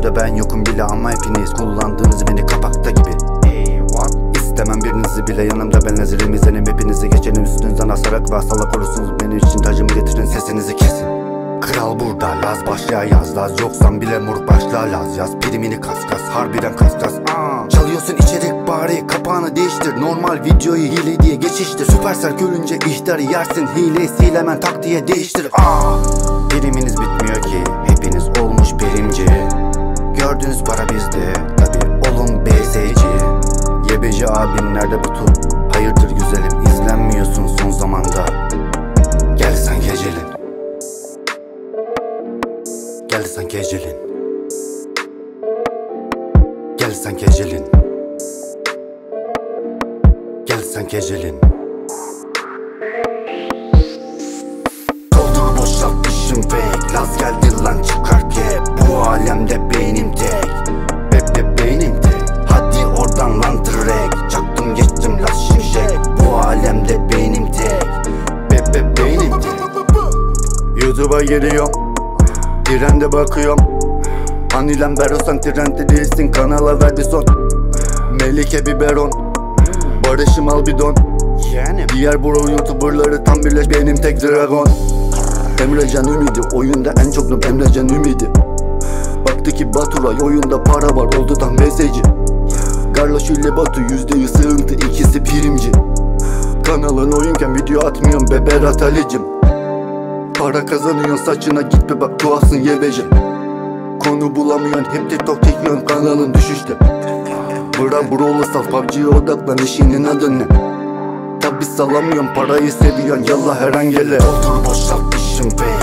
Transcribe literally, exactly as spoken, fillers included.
videoda ben yokum bile ama hepiniz kullandığınız beni kapakta gibi. Hey, what? İstemem birinizi bile yanımda, ben hazirim izlenim hepinizi. Geçenim üstünüzden asarak ve salak olursunuz, benim için tacımı getirin, sesinizi kesin. Kral burada, Laz başla yaz, Laz yoksan bile moruk başla Laz yaz. Primini kas kas, harbiden kas kas. Aa. Çalıyorsun içerik bari, kapağını değiştir, normal videoyu hile diye geçiştir. Süpersel görünce ihtarı yersin, hile sil hemen tak diye değiştir. Aa. Priminiz bitmiyor ki, hepiniz olmuş primci. Gördüğünüz para bizde, tabi olun B S'ci. Yebeci abin nerede bu tur? Hayırdır güzelim, izlenmiyorsun son zamanda. Gel sen gecelin, gel sen gecelin, gel sen gecelin, gel sen gecelin. Doldur boşalt işim fake, Laz geldi lan çıkar kep. Bu alemde beynim tek, be be beynim tek. Hadi oradan lan trek, çaktım geçtim Laz şimşek. Bu alemde beynim tek, be be beynim tek. YouTube'a giriyorum, trende bakıyorum. Hani lan Bero sen trende değilsin, kanala verdi son. Melike biberon, Barış'ım al bidon. Yani diğer bro youtuberları tam birleş, benim tek dragon. Emrecan Ümidi, oyunda en çok noob Emrecan Ümidi. Baktı ki Baturay oyunda para var, oldu tam V S'ci. Garloş ile Batu yüzde yüz sığıntı, ikisi primci. Kanalın oyunken video atmıyorum be Berat Ali'cim. Para kazanıyorsun saçına git be bak tuhafsın yebeci. Konu bulamıyorsun hep TikTok çekiyorsun, kanalın düşüşte. Bırak brawl'ı sal, P U B G'ye odaklan, işinin adı ne? Tabi salamıyorsun, parayı seviyorsun, yallah her an gele. Doldur boşalt işim be,